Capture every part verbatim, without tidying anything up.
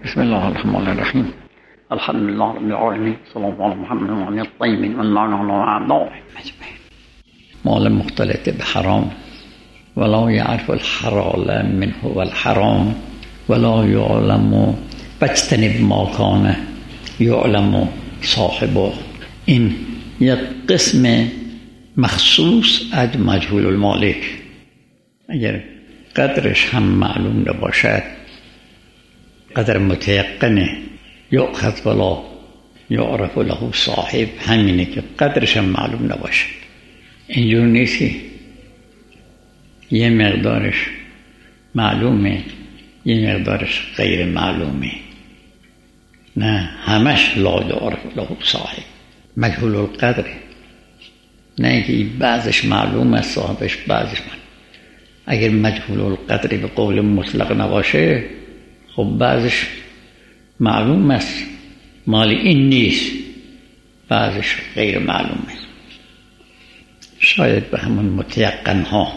بسم الله الرحمن الرحیم. الحمد لله رب العالمین. صلی الله علی محمد و علی الطیبین و الله علی اعدائهم اجمعین. مال مختلط بحرام ولا يعرف الحلال منه والحرام ولا يعلم واجتنب ما كان يعلم صاحبه. این یک قسم مخصوص از مجهول المالک. اگر قدرش هم معلوم نباشد، قدر متيقنه يؤخذ ولا يعرف له صاحب، همینه که قدرش هم معلوم نباشد. اینجور نیست که یه مقدارش معلومه یه مقدارش غیر معلومه. نه، همش لا يعرف له صاحب، مجهول القدره. نه اینکه بعضش معلوم است صاحبش بعضش معلوم. اگر مجهول القدره به قول مطلق نباشه، خب بعضش معلوم است مال این نیست، بعضش غیر معلومه. شاید به همون متیقن ها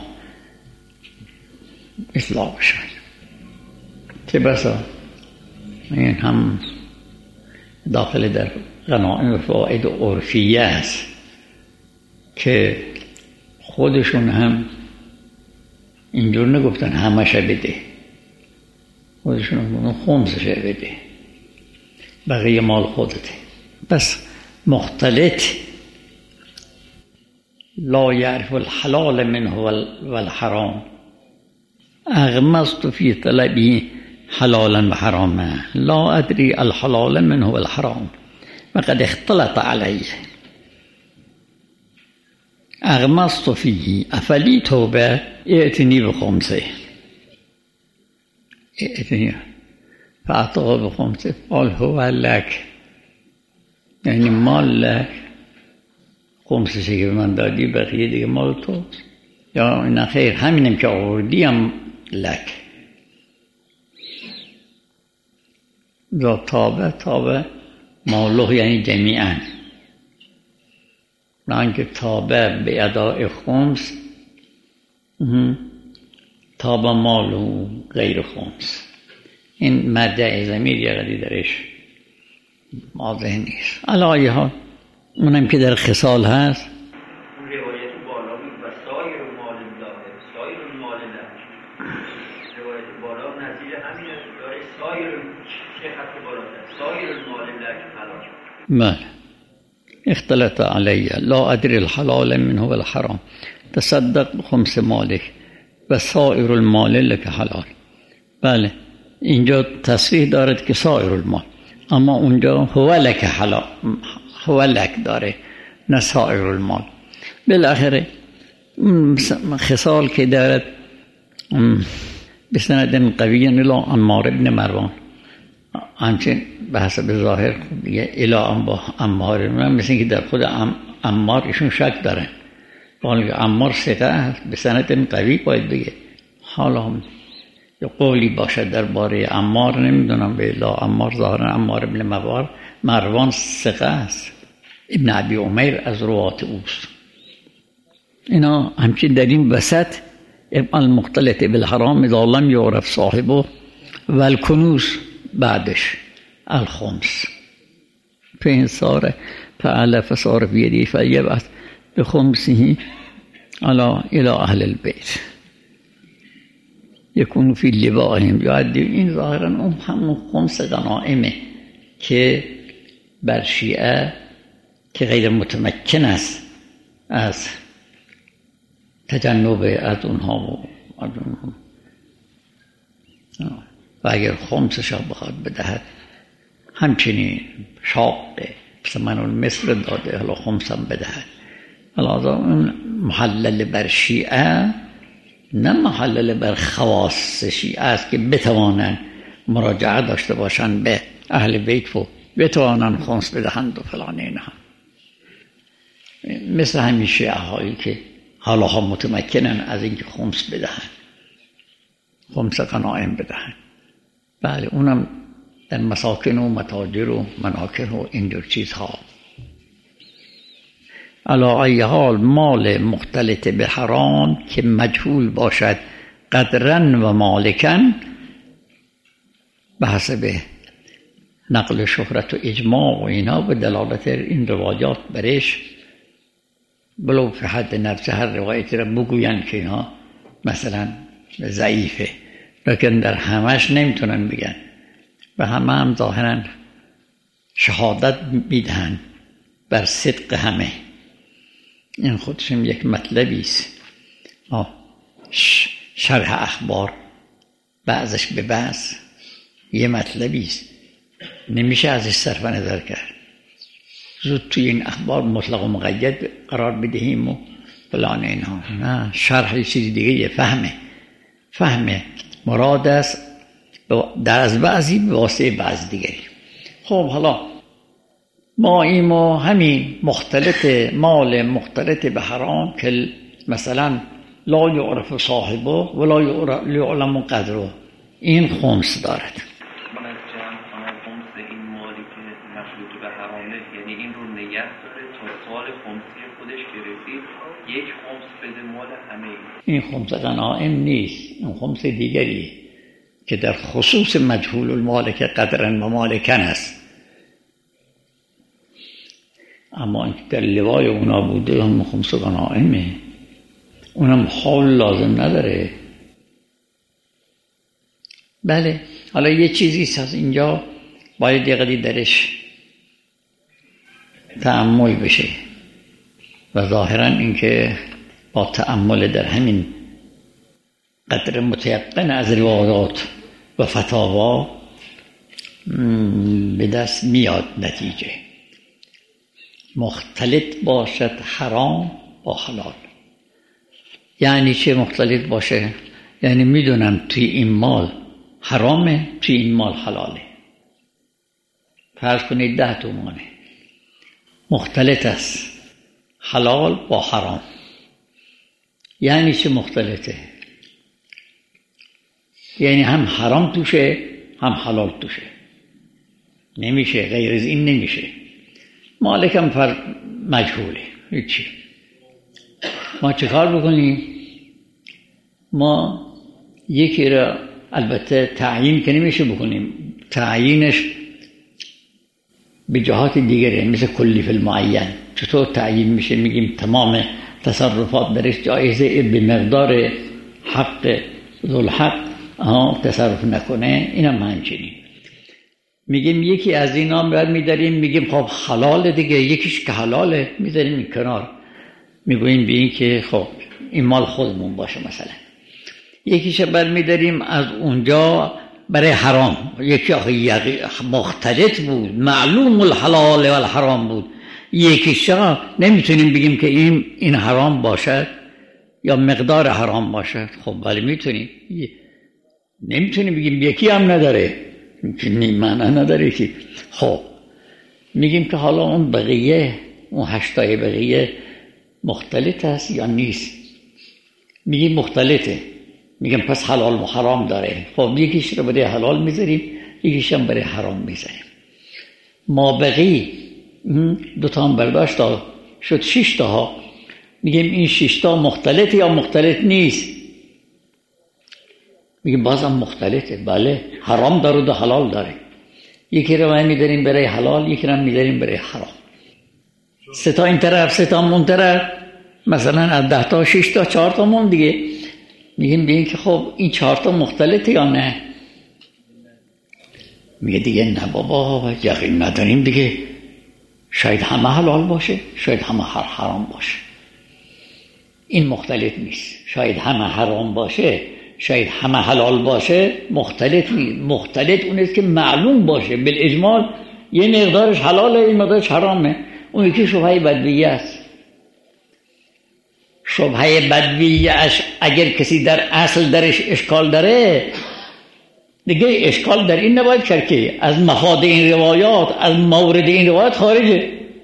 اطلاع بشد. چه بسا این هم داخل در غنائم فوائد عرفیه است که خودشون هم اینجور نگفتن همش بده، خودشون هم خمسش بده، بقیه مال خودته. بس مختلط لا يعرف الحلال منه والحرام اغمضت في طلبي حلالا وحراما لا ادري الحلال منه والحرام وقد اختلط عليه اغمضت فيه افلی توبه ائتني بخمسه ائتني فاعطاه بخمسه قال هو لك، یعنی مال لك، خمسه که من دادی بقیه دیگه مال توست. یا نه خیر، همینم که آوردیم لک. یا تابه تابه ماله، یعنی جمیعا. نه که تابه به اداء خمس، تابه مالو غیر خمس. این مرجع ضمیر یه قدی درش واضح نیست. علی حال اونم که در خصال هست. روایت بالا و سایر مال الله، سایر مال الله، روایت بالا نظیر همین داره. سایر چه خط بالاتر؟ سایر مال الله حلال. بله. اختلط علی لا ادری الحلال منه والحرام تصدق بخمس مالک و سایر المال لک حلال. بله، اینجا تصریح دارد که سایر المال، اما اونجا هو لک حلال، هو لک داره، نه سایر المال. بالاخره خصال که دارد بسند قوی الی عمار ابن مروان، همچنین به حسب ظاهر دیگه الی عمار، مثل که در خود عمار ایشون شک دارن، ولی عمار ثقه است، بسند قوی باید بگه. حالا یا قولی باشد درباره عمار نمیدونم، به الی عمار ظاهرا عمار ابن مروان مروان ثقه است، ابن ابی عمیر از روات اوست. اینا همچنین در این وسط المختلط بالحرام اذا لم یعرف صاحبه و الکنوز بعدش الخمس فإن صار فعل فصار بيده فليبعث بخمسه على الى اهل البيت يكون في لبائهم يؤدي. این ظاهرا اون همون خمس غنائمه که بر شیعه که غیر متمکن است از تجنب از اونها و از اونها، و اگر خمسش بخواد بدهد همچنین شاقه، مثل من اون مصر داده، حالا خمسم بدهد. حالا اون محلل بر شیعه، نه محلل بر خواص شیعه است که بتوانند مراجعه داشته باشند به اهل بیت و بتوانند خمس بدهند و فلان. این هم مثل همین شیعه هایی که حالا ها متمکنن از اینکه خمس بدهند، خمس غنایم بدهند. بله، اونم در مساکن و متاجر و مناکر و اینجور چیزها. علی ای حال مال مختلط به حرام که مجهول باشد قدرن و مالکن به حسب نقل شهرت و اجماع و اینا به دلالت این روایات برش بلو فی حد نفس هر روایتی را بگوین که اینا مثلا ضعیفه، لیکن در همش نمیتونن بگن و همه هم ظاهرا شهادت میدهن بر صدق همه. این خودش یک مطلبی است. شرح اخبار بعضش به بعض یه مطلبی است، نمیشه ازش صرف نظر کرد. زود توی این اخبار مطلق و مقید قرار بدهیم و فلان اینها، نه، شرح یه چیزی دیگه، یه فهمه فهمه مراد است در از بعضی به واسطه بعض دیگری. خب حالا ما ایمو همین مختلط مال مختلط به حرام که مثلا لا یعرف صاحبه ولا یعلم قدره، این خمس دارد. این مالی که مخلوط به حرامه، یعنی این رو نگه داره تا سال خمسی خودش گرفتید یک خمس بده مال همه این. این خمس غنائم نیست، این خمس دیگریه که در خصوص مجهول المال که قدرن و مالکن است، اما این در لوای اونا بوده هم خمس غنائمه، اونم حال لازم نداره. بله حالا یه چیزی از اینجا باید یه قدری درش تأمل بشه و ظاهرا اینکه با تأمل در همین قدر متیقن از روایات و فتاوا به دست میاد نتیجه. مختلط باشد حرام با حلال. یعنی چه مختلط باشه؟ یعنی میدونم توی این مال حرامه، توی این مال حلاله. فرض کنید ده تومانه، مختلط است حلال با حرام. یعنی چه مختلطه؟ یعنی هم حرام توشه هم حلال توشه، نمیشه غیر از این نمیشه. مالکم فر مجهوله، هیچی. ما چه کار بکنیم؟ ما یکی را البته تعیین که نمیشه بکنیم، تعیینش به جهات دیگره، مثل کلی فی المعین. چطور تعیین میشه؟ میگیم تمام تصرفات درش جایزه به مقدار حق ذوالحق تصرف نکنه، اینم همچنین. میگیم یکی از اینا بر میداریم، میگیم خب حلال دیگه، یکیش که حلاله میذاریم این کنار، میگوییم به این که خب این مال خودمون باشه مثلا. یکیش بر میداریم از اونجا برای حرام، یکی مختلط بود معلوم الحلال و الحرام بود، یکیش نمیتونیم بگیم که این این حرام باشد یا مقدار حرام باشد. خب ولی میتونیم، نمیتونیم بگیم یکی هم نداره، این معنی نداره که. خب میگیم که حالا اون بقیه، اون هشتای بقیه مختلط است یا نیست؟ میگیم مختلطه، میگم پس حلال و حرام داره. خب یکیش رو برای حلال میذاریم، یکیش هم برای حرام میذاریم. ما بقی دو تا هم برداشت شد شش تا ها، میگیم این شش تا مختلطه یا مختلط نیست؟ میگیم بازم مختلطه. بله حرام داره و حلال داره. یکی رو ما میذاریم برای حلال، یکی رو میذاریم برای حرام. سه تا این طرف، سه تا اون طرف، مثلا از ده تا شش تا چهار تا مون دیگه. میگیم ببین که خب این چهار تا مختلطه یا نه؟ میگه دیگه نه بابا، یقین نداریم دیگه، شاید همه حلال باشه، شاید همه حرام باشه. این مختلط نیست. شاید همه حرام باشه، شاید همه حلال باشه، مختلط نیست. مختلط اون است که معلوم باشه بالاجمال یه مقدارش حلاله، این مقدارش حرامه. اون یکی شبهه بدویه است. شبهه بدویه اش اگر کسی در اصل درش اشکال داره، دیگه اشکال در این نباید کرد که از مفاد این روایات، از مورد این روایات خارجه.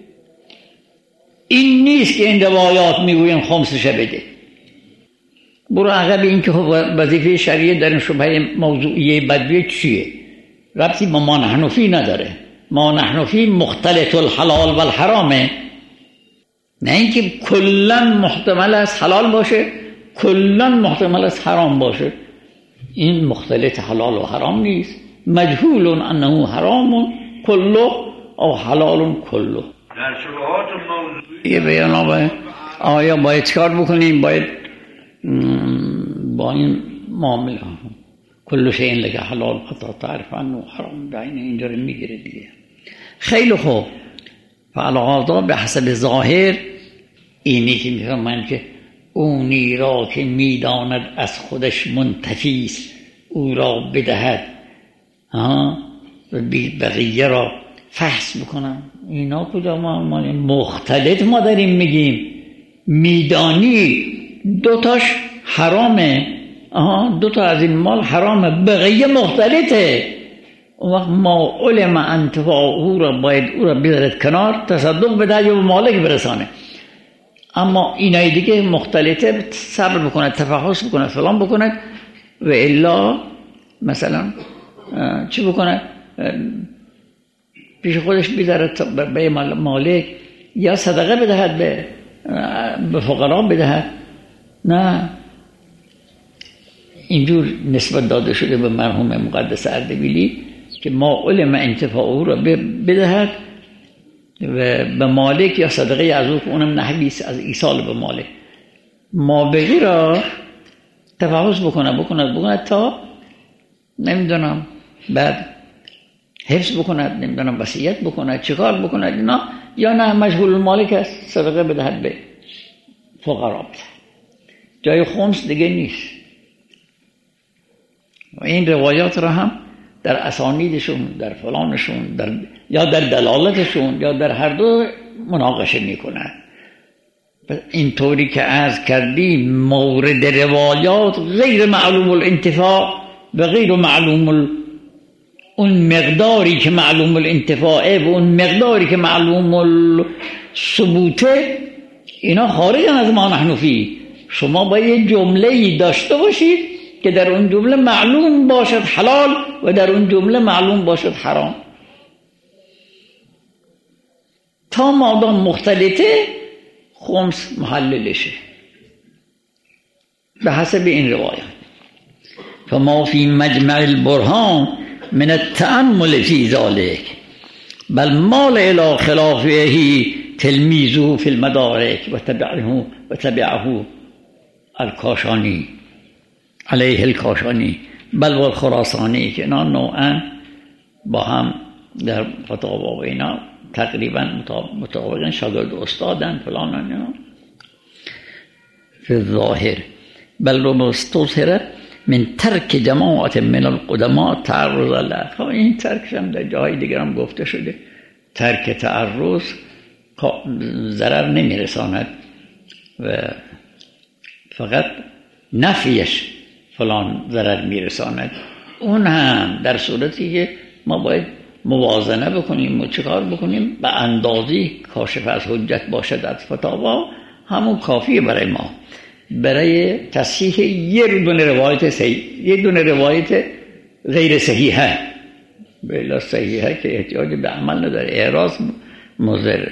این نیست که این روایات میگوین خمسش بده. برو عقب این که وظیفه شریعه در این شبهه موضوعیه بدویه چیه؟ ربطی با ما نحنفی نداره. ما نحنفی مختلط الحلال و الحرامه، نه اینکه کلا محتمل است حلال باشه، کلا محتمل است حرام باشه. این مختلط حلال و حرام نیست. مجهول انه حرام کله او حلال کله. در شبهات موضوعی یه بیان باید آیا باید چکار بکنیم؟ باید با این معامله کل شیء لك حلال حتی تعرف عنه حرام، دعینه اینجا رو میگیره دیگه. خیلی خوب، فعلا به حسب ظاهر اینی که میفهمن که اونی را که میداند از خودش منتفیست او را بدهد ها و بقیه را فحص بکنن. اینا کجا ما مختلط ما داریم میگیم میدانی دوتاش حرامه، آها دو تا از این مال حرامه، بقیه مختلطه. اون وقت ما علم انتفاع او را باید او را بذارد کنار، تصدق بده یا به مالک برسانه. اما اینای دیگه مختلطه، صبر بکنه، تفحص بکنه، فلان بکنه و الا مثلا چی بکنه؟ پیش خودش بذارد به مالک یا صدقه بدهد، به به فقرا بدهد. نه، اینجور نسبت داده شده به مرحوم مقدس اردبیلی که ما علم انتفاع او را بدهد و به مالک یا صدقه از او که اونم نحویست از ایصال به مالک. ما بقی را تفحص بکنه بکنه بکنه تا نمیدونم بعد حفظ بکنه، نمیدونم وصیت بکنه، چیکار بکنه اینا، یا نه مشغول مالک است، صدقه بدهد به فقرا بدهد. جای خمس دیگه نیست. و این روایات را هم در اسانیدشون، در فلانشون، در یا در دلالتشون یا در هر دو مناقشه میکنن. این طوری که عرض کردیم مورد روایات غیر معلوم الانتفاع و غیر معلوم ال... اون مقداری که معلوم الانتفاعه و اون مقداری که معلوم الثبوته، اینا خارج از ما نحنفی. شما باید جمله‌ای داشته باشید که در اون جمله معلوم باشد حلال و در اون جمله معلوم باشد حرام. تا مادام مختلطه خمس محللشه به حسب این روایت. فما فی مجمع البرهان من التأمل فی ذلك بل مال الى خلافه تلمیذه فی المدارک و تبعه و تبعه الکاشانی علیه الکاشانی بل و الخراسانی که اینا نوعا با هم در فتاوا و اینا تقریبا مطابقا شاگرد استادن فلان اینا فی الظاهر بل رو مستظهره من ترک جماعت من القدماء تعرض الله. این ترکش هم در جای دیگر هم گفته شده، ترک تعرض ضرر نمیرساند و فقط نفیش فلان ضرر میرساند. اون هم در صورتی که ما باید موازنه بکنیم و چکار بکنیم به اندازی کاشف از حجت باشد از فتاوا، همون کافیه برای ما برای تصحیح یه دونه روایت صحیح، یه دونه روایت غیر صحیحه بلا صحیحه که احتیاج به عمل نداره، اعراض مضره.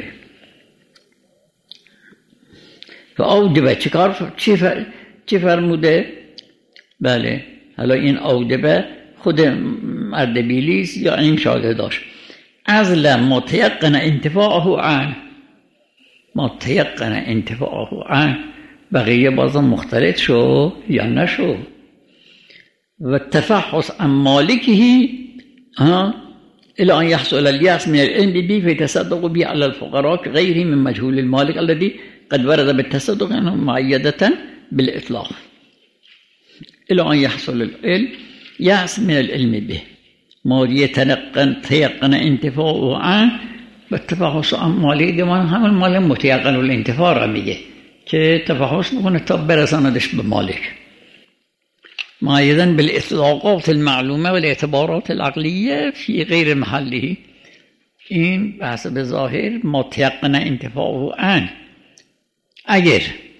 و اوجبه چیکار چی فر... چی فرموده؟ بله حالا این اوجبه خود اردبیلیست یا این شاگرداش ازل متیقن انتفاعه عن متیقن انتفاعه عن بقیه بازم مختلط شو یا نشو. و تفحص عن مالکه الى ان يحصل اليأس من العلم به فيتصدق به على الفقراء غيره من مجهول المالك الذي قد ورد بالتصدق عنه معيدة بالإطلاق الى ان يحصل العلم يأس من العلم به ما يتنقن تيقن انتفاعه عنه والتفحص عن مالکه من همون مال متيقن الانتفاع را میگه که تفحص بکنه تا برساندش به مالک معیداً بالاطلاقات المعلومه و الاعتبارات العقلیه فی غیر محله. این به حسب ظاهر متیقن انتفاع عن. اگر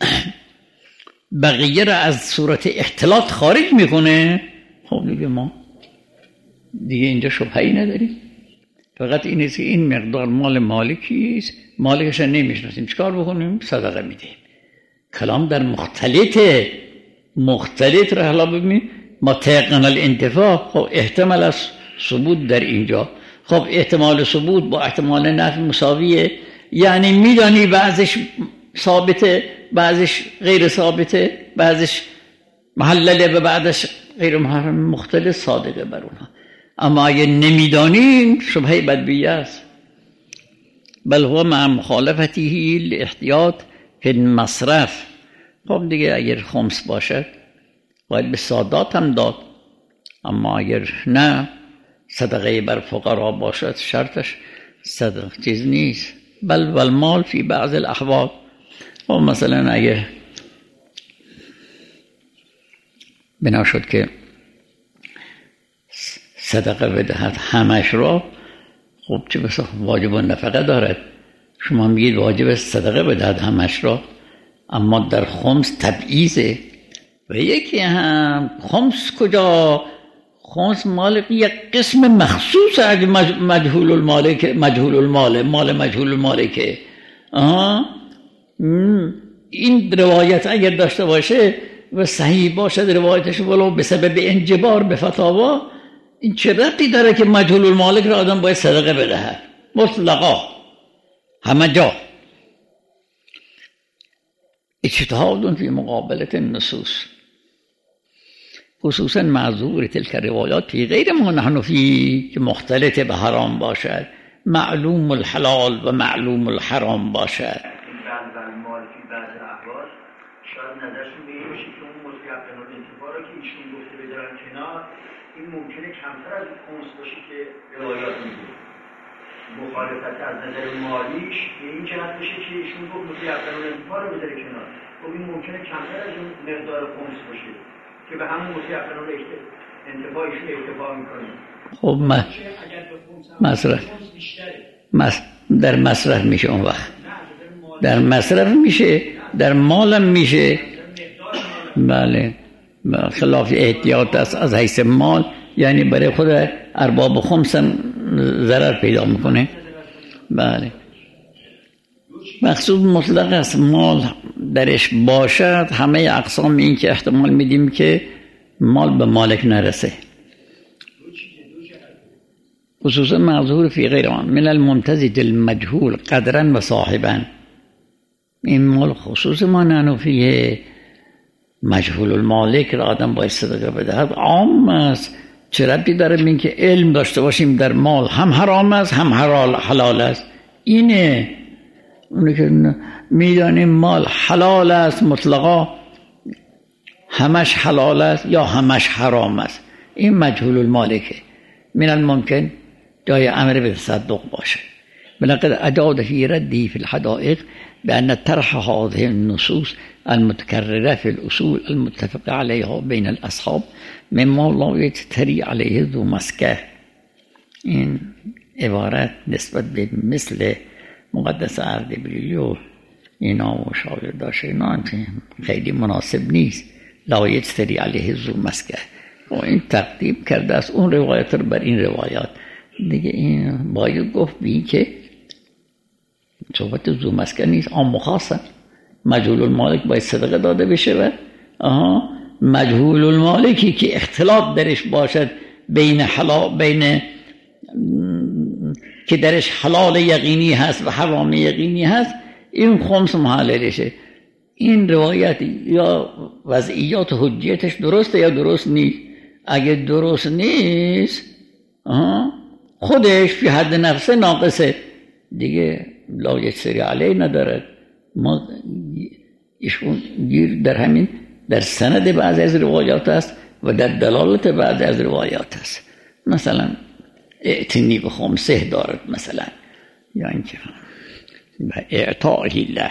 بقیه را از صورت اختلاط خارج میکنه خب دیگه ما دیگه اینجا شبهه‌ای نداریم، فقط این است که این مقدار مال مالکی است، مالکش را نمیشناسیم، چیکار بکنیم؟ صدقه میدیم. کلام در مختلط مختلط را حالا ببینید متیقن الانتفاع خب احتمال از ثبوت در اینجا خب احتمال ثبوت با احتمال نفی مساویه، یعنی میدانی بعضش ثابته بعضش غیر ثابته، بعضش محلله و بعدش غیر مختلف صادقه بر اونها. اما اگه نمیدانیم شبهه بدبیه است. بل هو مع مخالفته الاحتیاط فی المصرف. خب دیگه اگر خمس باشد باید به سادات هم داد، اما اگر نه صدقه بر فقرا باشد شرطش صدقه چیز نیست. بل والمال فی بعض الاحوال. خب مثلا اگر بنا شد که صدقه بدهد همش را، خب چه بسا واجب نفقه دارد، شما میگید واجب صدقه بدهد همش را، اما در خمس تبعیضه. و یکی هم خمس کجا؟ خمس مال یک قسم مخصوص از مجهول المالک، مجهول المال مال مجهول المالکه. آها این روایت اگر داشته باشه و صحیح باشد روایتش ولو به سبب انجبار به فتاوا، این چه ربطی داره که مجهول المالک را آدم باید صدقه بدهد؟ مطلقا همه جا. اجتهاد فی مقابله النصوص، خصوصا معذور تلك الروایات فی غیر ما نحن فی که مختلط به حرام باشد، معلوم الحلال و معلوم الحرام باشد. شاید نظرشون به این باشه که اون متیقن الانتفاع را که ایشون گفته بذارن کنار، این ممکنه کمتر از اون خمس باشه که روایات میگه. مخالفت از نظر مالیش به این جهت بشه که ایشون گفت متیقن الانتفاع رو بذاره کنار، خب این ممکنه کمتر از اون مقدار خمس باشه که به همون متیقن الانتفاعشون اکتفا میکنه. خب ما مصرف در مصرف میشه اون وقت، در مصرف میشه، در مالم میشه. بله خلاف احتیاط است از حیث مال، یعنی برای خود ارباب خمس هم ضرر پیدا میکنه. بله مقصود مطلق است مال درش باشد، همه اقسام این که احتمال میدیم که مال به مالک نرسه، خصوصا معذور فی غیر آن من الممتزج المجهول قدرا و صاحبا. این مال خصوص ما ننوفیه مجهول المالک را آدم باید صدقه بدهد عام است. چه ربطی داره این که علم داشته باشیم در مال هم حرام است هم حلال است؟ اینه اونی که میدانیم مال حلال است مطلقا، همش حلال است یا همش حرام است، این مجهول المالکه. من الممکن جای امر به تصدق باشه. ولقد اجاد فی ردی فی الحدائق بأن طرح هذه النصوص المتكررة في الأصول المتفق عليها بين الأصحاب مما لا يجتري عليه ذو مسكه. این عبارت نسبت به مثل مقدس اردبیلی اینا و شاگرداش اینا خیلی مناسب نیست. لا یجتری علیه ذو مسکه، و این تقدیم کرده است اون روایت رو بر این روایات دیگه. این باید گفت بی که صحبت ذو مسکه نیست، عام خاصه. مجهول المالک باید صدقه داده بشه و آها مجهول المالکی که اختلاط درش باشد بین حلال بین که درش حلال یقینی هست و حرام یقینی هست، این خمس محللشه. این روایت یا وضعیات حجیتش درسته یا درست نیست. اگه درست نیست خودش فی حد نفسه ناقصه دیگه، لا یجتری علیه ندارد. ما ایشون گیر در همین در سند بعضی از روایات است و در دلالت بعضی از روایات است. مثلا اعتنی به خمسه دارد مثلا، یا اینکه اعطائه الله.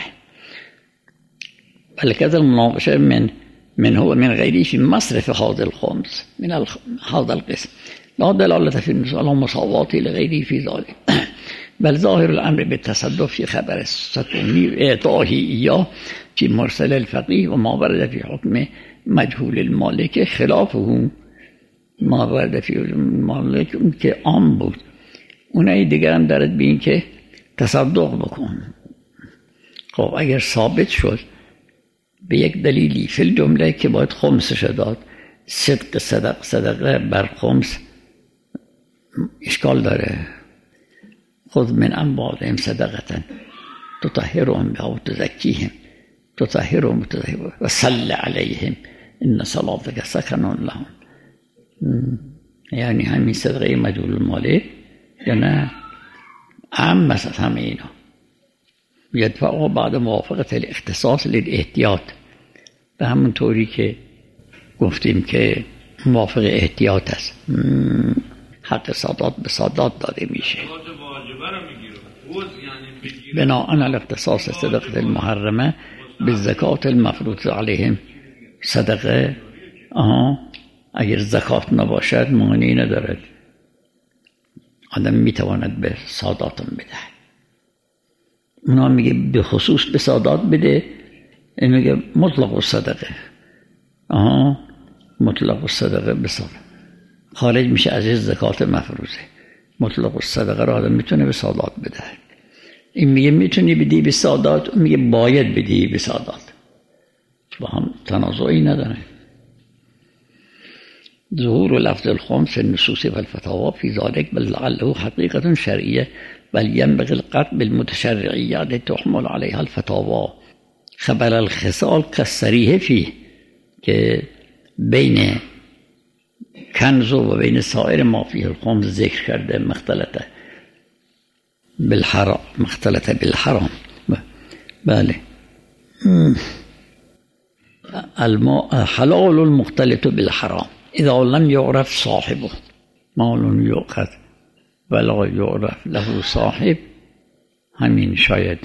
بلکه از المناقشه من من هو من غیری فی مصرف هذا الخمس من هذا القسم لا دلالت فی النصوص مساواتی لغیری فی ذلك، بل ظاهر الامر بالتصدق فی خبر الستونی اعطائه ایاه فی مرسل الفقیه و ما ورد فی حکم مجهول المالک خلافه ما ورد فی المالک اون که عام بود. اونایی دیگر هم دارد به این که تصدق بکن. خب اگر ثابت شد به یک دلیلی فی الجمله که باید خمسش داد، صدق صدق صدقه بر خمس اشکال داره، خذ من اموالهم صدقه تطهرهم بها وتزكيهم تطهرهم وتزكيهم وصل عليهم ان صلاتك سكن لهم. یعنی همین صدقه مجهول الماله یا نه عام مثلا همه اینا یدفعه بعد موافقت الاختصاص للاحتیاط، به همون طوری که گفتیم که موافق احتیاط است حق سادات به سادات داده میشه. بناء على الاختصاص صدقه المحرمه بالزکات المفروض علیهم. صدقه آها اگر زکات نباشد معنی ندارد، آدم میتواند به ساداتم بده. اونا میگه به خصوص به سادات بده، این میگه مطلق الصدقه. آها مطلق الصدقه به سادات خارج میشه از زکات مفروضه. مطلق الصدقه را آدم میتونه به سادات بده. این میگه میتونی بدی به سادات، اون میگه باید بدی به سادات. با هم تنازعی نداره. ظهور لفظ الخمس النصوص والفتاوى في ذلك بل لعله حقيقة شرعية بل ينبغي القطع بالمتشرعيات تحمل عليها الفتاوى خبر الخصال كالصريح فيه که بین کنز و بین سایر ما فيه الخمس ذکر کرده مختلطه بالحرام مختلطه بالحرام. بله حلال المختلط بالحرام اذا لم يعرف صاحبه مال يؤخذ ولا يعرف له صاحب. همین شاید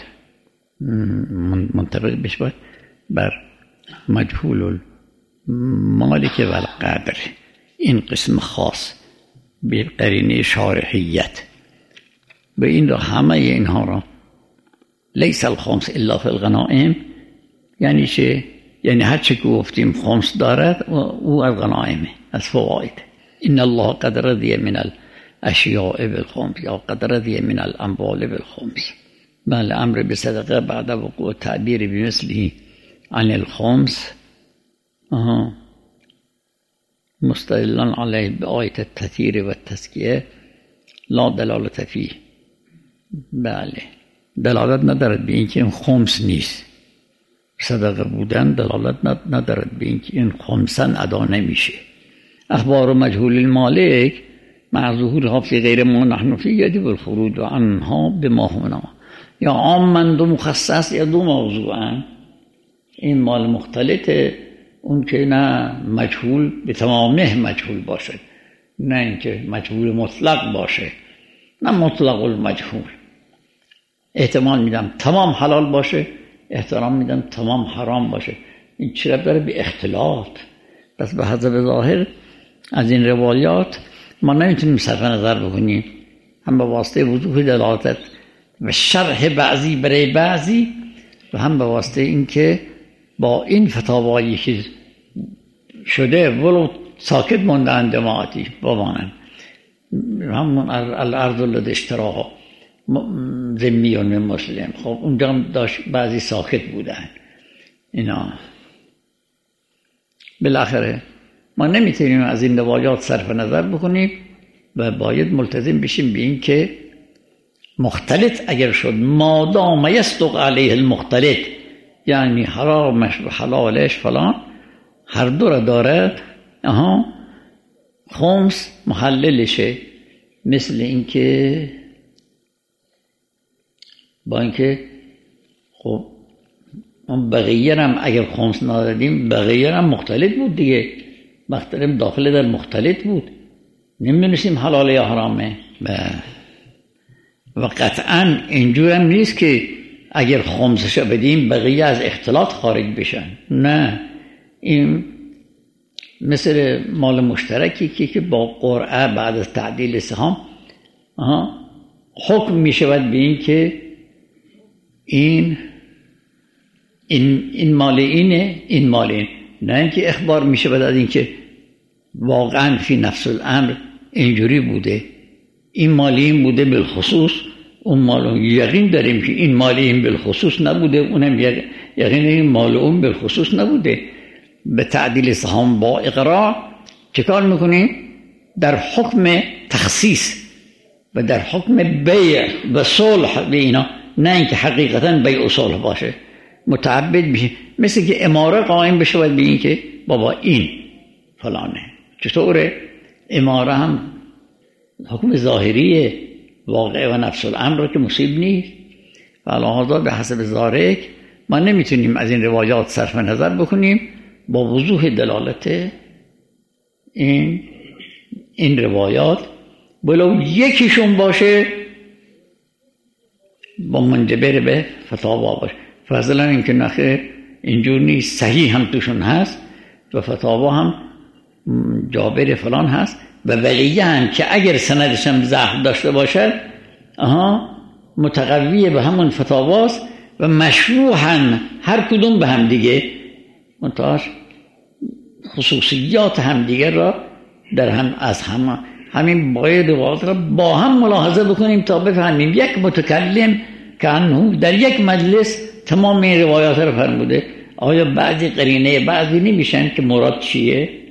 منطبق بشه بر مجهول المالک و القدر، این قسم خاص به قرینه شارحیت. به این را همه اینها را لیس الخمس الا فی الغنائم، یعنی چه؟ یعنی هر چه که گفتیم خمس دارد و او از غنائمه، از فواید. ان الله قد رضی من الاشیاء بالخمس یا قد رضی من الاموال بالخمس. بل امر بصدقه بعد وقوع تعبیر بمثله عن الخمس آها مستدلا علیه بآیت التطهیر و التزکیه لا دلالت فیه. بله دلالت ندارد به اینکه این خمس نیست. صدقه بودن دلالت ندارد به اینکه این خمسن ادا نمیشه. اخبار مجهول المالک مع ظهورها فی غیر ما نحن فی یجب الخروج عنها بما هنا. یا عاماً و مخصص یا دو موضوعاً. این مال مختلطه، اون که نه مجهول به تمامه مجهول باشه، نه اینکه مجهول مطلق باشه، نه مطلق المجهول. احتمال میدم تمام حلال باشه، احترام میدم تمام حرام باشه. این چرا داره به اختلاط. پس به حسب ظاهر از این روایات ما نمیتونیم صرف نظر بکنیم، هم به واسطه وضوح دلالت و شرح بعضی برای بعضی و هم به واسطه اینکه با این فتاوایی که شده ولو ساکت موندن جماعتی بمانن، همون الارض الذی اشتراها ذمیون من مسلم. خب اونجا هم داشت بعضی ساکت بودن اینا. بالاخره ما نمیتونیم از این روایات صرف نظر بکنیم و باید ملتزم بشیم به این که مختلط اگر شد مادام یصدق علیه المختلط، یعنی حرامش و حلالش فلان هر دو را دارد، آها خمس محللشه. مثل اینکه با اینکه خب اون بقیه هم اگر خمس ندادیم بقیه هم مختلط بود دیگه، مختلط داخل در مختلط بود، نمیدونستیم حلال یا حرامه. و قطعا اینجور هم نیست که اگر خمسش بدیم بقیه از اختلاط خارج بشن، نه. این مثل مال مشترکی که که با قرعه بعد از تعدیل سهام حکم می شود به این که این این این مال اینه، این مال این، نه اینکه اخبار می شود از این که واقعا فی نفس الامر اینجوری بوده، این مالی این بوده بالخصوص، اون مال یقین داریم که این مالی این بالخصوص نبوده، اونم یقین این مال اون بالخصوص نبوده. به تعدیل سهام با اقرار چه کار میکنیم؟ در حکم تخصیص و در حکم بیع و صلح به اینا، نه اینکه حقیقتا بیع و صلح باشه، متعبد میشه. مثل که اماره قائم بشه باید به این که بابا این فلانه. چطوره؟ اماره هم حکم ظاهری واقع و نفس الامر را که مصیب نیست و علاوه به حسب ذالک ما نمیتونیم از این روایات صرف نظر بکنیم با وضوح دلالت این این روایات، ولو یکیشون باشه با منجبر به فتاوا باشه. فضلا اینکه نخیر اینجور نیست، صحیح هم توشون هست و فتاوا هم جابر فلان هست و ولیه هم که اگر سندش هم ضعف داشته باشد آها متقویه به همون فتاواست و مشروحاً هر کدوم به هم دیگه منتهاش خصوصیات هم دیگر را در هم از هم همین باید روایات را با هم ملاحظه بکنیم تا بفهمیم یک متکلم که انه در یک مجلس تمام این روایات را فرموده، آیا بعضی قرینه بعضی نمیشن که مراد چیه؟